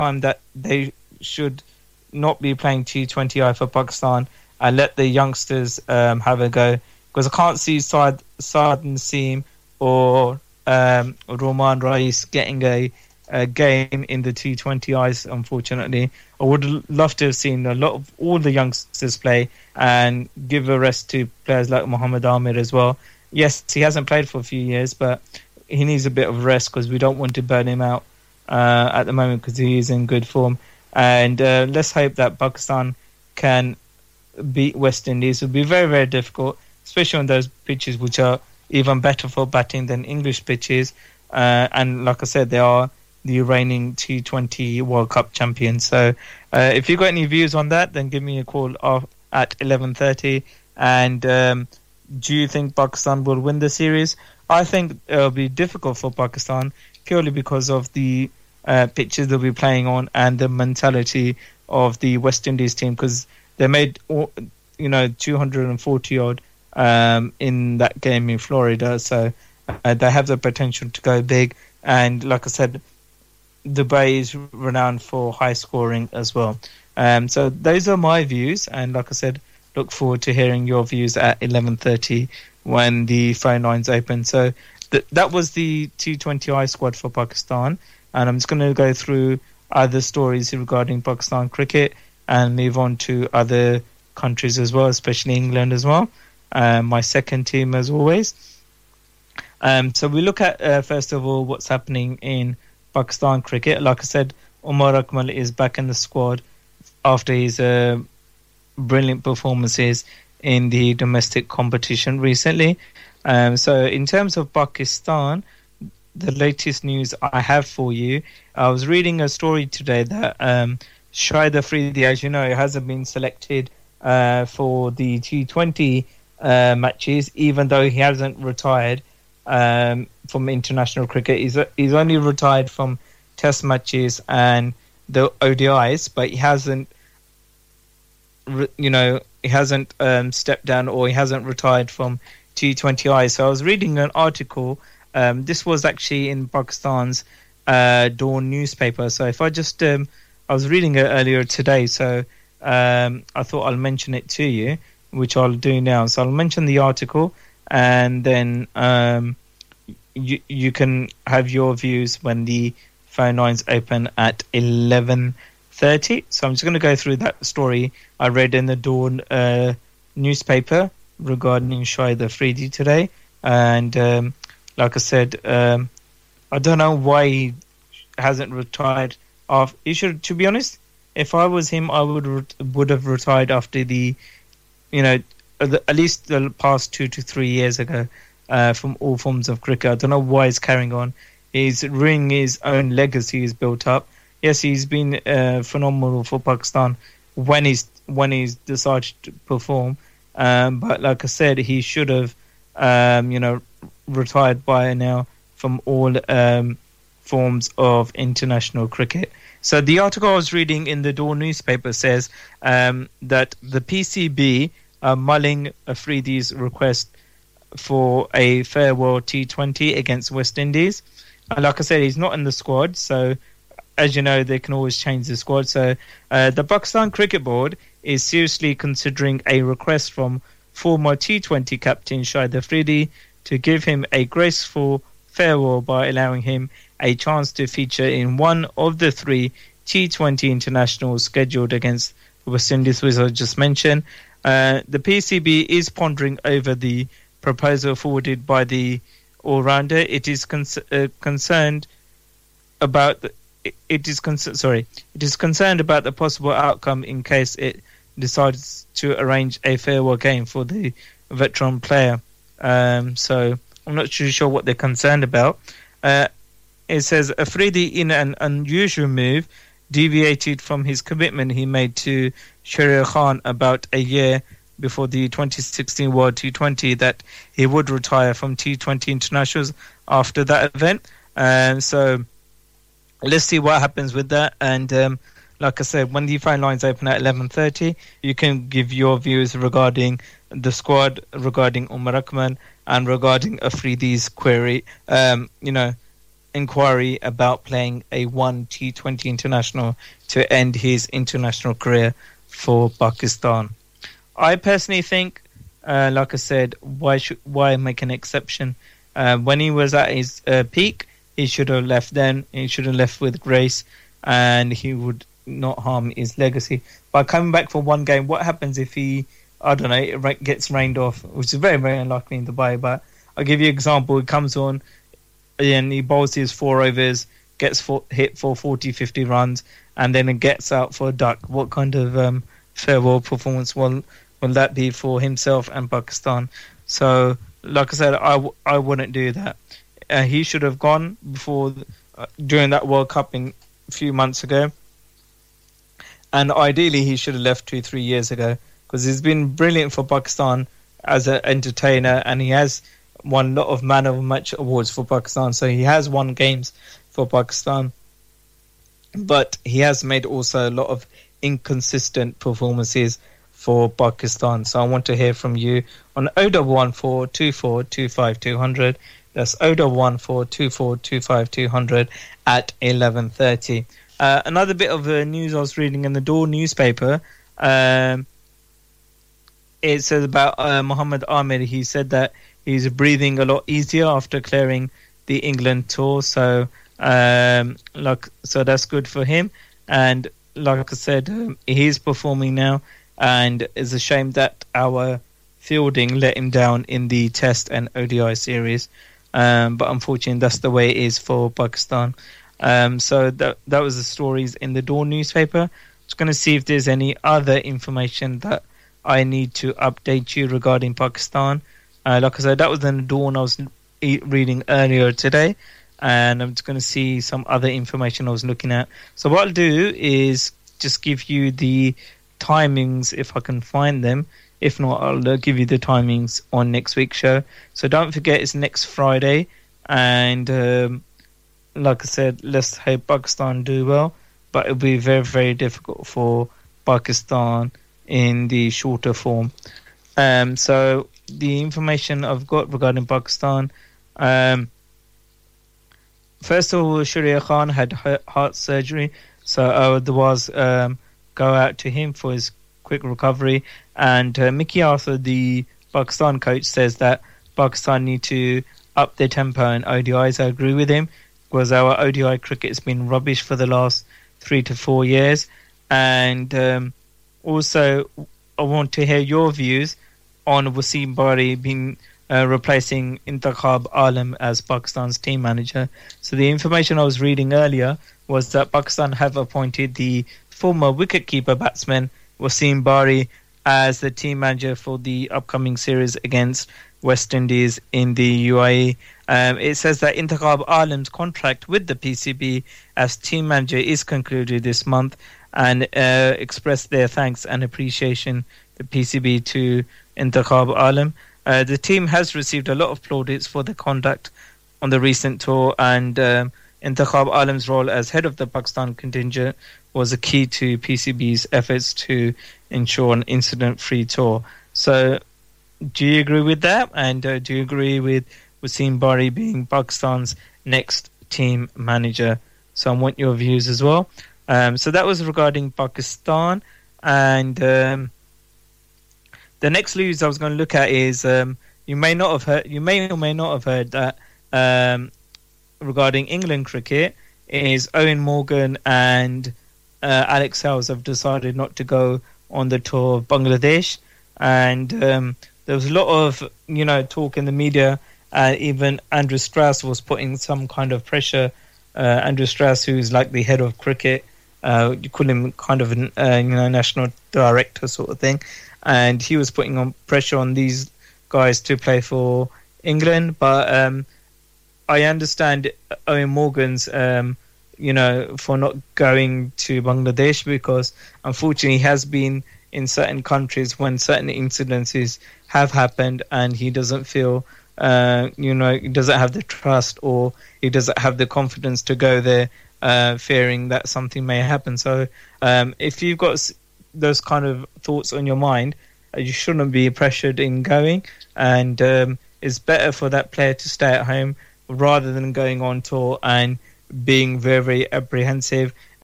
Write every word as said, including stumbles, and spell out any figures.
time that they should not be playing T twenty I for Pakistan and let the youngsters um, have a go. Because I can't see Saad, Saad Naseem or um, Roman Rais getting a, a game in the T twenty Is, unfortunately. I would love to have seen a lot of all the youngsters play and give a rest to players like Mohammad Amir as well. Yes, he hasn't played for a few years, but he needs a bit of rest because we don't want to burn him out uh, at the moment because he is in good form. And uh, let's hope that Pakistan can beat West Indies. It will be very, very difficult, especially on those pitches which are even better for batting than English pitches. Uh, and like I said, they are the reigning T twenty World Cup champions. So uh, if you've got any views on that, then give me a call off at eleven thirty. And um, do you think Pakistan will win the series? I think it'll be difficult for Pakistan purely because of the uh, pitches they'll be playing on and the mentality of the West Indies team, because they made, you know, two hundred forty odd um, in that game in Florida. So uh, they have the potential to go big. And like I said, Dubai is renowned for high scoring as well. Um, so those are my views. And like I said, look forward to hearing your views at eleven thirty when the phone lines open. So th- that was the T twenty I squad for Pakistan. And I'm just going to go through other stories regarding Pakistan cricket and move on to other countries as well, especially England as well. Um, my second team as always. Um, so we look at, uh, first of all, what's happening in Pakistan cricket. Like I said, Umar Akmal is back in the squad after his uh, brilliant performances in the domestic competition recently. Um, so in terms of Pakistan, the latest news I have for you, I was reading a story today that um, Shahid Afridi, as you know, hasn't been selected uh, for the T twenty uh, matches, even though he hasn't retired um, from international cricket. He's, he's only retired from test matches and the O D Is, but he hasn't, you know, he hasn't um, stepped down or he hasn't retired from T twenty I. So I was reading an article. Um, this was actually in Pakistan's uh, Dawn newspaper. So if I just, um, I was reading it earlier today, so um, I thought I'll mention it to you, which I'll do now. So I'll mention the article, and then um, you you can have your views when the phone lines open at eleven thirty. So I'm just going to go through that story I read in the Dawn uh, newspaper regarding Shahid Afridi today. And um, like I said, um, I don't know why he hasn't retired. Off, he should, to be honest, if I was him, I would re- would have retired after the, you know, the, at least the past two to three years ago uh, from all forms of cricket. I don't know why he's carrying on. He's ruining his own legacy he's built up. Yes, he's been uh, phenomenal for Pakistan when he's when he's decided to perform. Um, but like I said, he should have, um, you know, retired by now from all um, forms of international cricket. So the article I was reading in the Dawn newspaper says um, that the P C B are mulling Afridi's request for a farewell T twenty against West Indies. And like I said, he's not in the squad, so as you know, they can always change the squad. So uh, the Pakistan Cricket Board is seriously considering a request from former T twenty captain Shahid Afridi to give him a graceful farewell by allowing him a chance to feature in one of the three T twenty internationals scheduled against the West Indies, which I just mentioned. Uh, the P C B is pondering over the proposal forwarded by the all-rounder. It is con- uh, concerned about the, it, it is con- sorry it is concerned about the possible outcome in case it decides to arrange a farewell game for the veteran player. Um, so I'm not too sure what they're concerned about. Uh, it says Afridi, in an unusual move, deviated from his commitment he made to Shahryar Khan about a year before the twenty sixteen World T twenty that he would retire from T twenty internationals after that event. And um, so let's see what happens with that. And um, like I said, when the phone lines open at eleven thirty, you can give your views regarding the squad, regarding Umar Akmal, and regarding Afridi's query. Um, you know, inquiry about playing a one T twenty international to end his international career for Pakistan. I personally think, uh, like I said, why should why make an exception? Uh, when he was at his uh, peak, he should have left then. He should have left with grace, and he would not harm his legacy. By coming back for one game, what happens if he, I don't know, it gets rained off, which is very, very unlikely in Dubai, but I'll give you an example. He comes on and he bowls his four overs, gets for, hit for forty, fifty runs, and then it gets out for a duck. What kind of um, farewell performance will, will that be for himself and Pakistan? So, like I said, I, w- I wouldn't do that. Uh, he should have gone before uh, during that World Cup in, a few months ago. And ideally, he should have left two, three years ago, because he's been brilliant for Pakistan as an entertainer, and he has won a lot of man of the match awards for Pakistan. So he has won games for Pakistan, but he has made also a lot of inconsistent performances for Pakistan. So I want to hear from you on oh one four two four two five two zero zero. That's oh one four two four two five two zero zero at eleven thirty. Uh, another bit of uh, news I was reading in the Dawn newspaper. Um, it says about uh, Mohammad Amir. He said that he's breathing a lot easier after clearing the England tour. So, um, like, so that's good for him. And like I said, um, he's performing now. And it's a shame that our fielding let him down in the Test and O D I series. Um, but unfortunately, that's the way it is for Pakistan. Um, so that that was the stories in the Dawn newspaper. Just going to see if there's any other information that I need to update you regarding Pakistan. Uh, like I said, that was in the Dawn I was reading earlier today, and I'm just going to see some other information I was looking at. So what I'll do is just give you the timings if I can find them. If not, I'll uh, give you the timings on next week's show. So don't forget, it's next Friday, and um, like I said, let's hope Pakistan do well, but it'll be very, very difficult for Pakistan in the shorter form. Um, so the information I've got regarding Pakistan, um, first of all, Sharia Khan had heart surgery, so uh, there was um, go out to him for his quick recovery. And uh, Mickey Arthur, the Pakistan coach, says that Pakistan need to up their tempo in O D Is. I agree with him, because our O D I cricket has been rubbish for the last three to four years. And um, also, I want to hear your views on Wasim Bari being uh, replacing Intikhab Alam as Pakistan's team manager. So the information I was reading earlier was that Pakistan have appointed the former wicketkeeper batsman Wasim Bari as the team manager for the upcoming series against West Indies in the U A E. Um, it says that Intikhab Alam's contract with the P C B as team manager is concluded this month, and uh, expressed their thanks and appreciation, the P C B, to Intikhab Alam. Uh, the team has received a lot of plaudits for their conduct on the recent tour, and um, Intikhab Alam's role as head of the Pakistan contingent was a key to P C B's efforts to ensure an incident-free tour. So, do you agree with that? And uh, do you agree with Wasim Bari being Pakistan's next team manager? So I want your views as well. Um, so that was regarding Pakistan. And um, the next news I was going to look at is um, you may not have heard, you may or may not have heard that um, regarding England cricket is Owen Morgan and uh, Alex Hales have decided not to go on the tour of Bangladesh. And um, there was a lot of, you know, talk in the media. Uh, even Andrew Strauss was putting some kind of pressure. Uh, Andrew Strauss, who's like the head of cricket, uh, you call him kind of an, uh, you know, national director sort of thing, and he was putting on pressure on these guys to play for England. But um, I understand Owen Morgan's, um, you know, for not going to Bangladesh, because unfortunately he has been in certain countries when certain incidences have happened, and he doesn't feel, uh, you know, he doesn't have the trust, or he doesn't have the confidence to go there, uh, fearing that something may happen. So um, if you've got those kind of thoughts on your mind, uh, you shouldn't be pressured in going, and um, it's better for that player to stay at home rather than going on tour and being very, very apprehensive.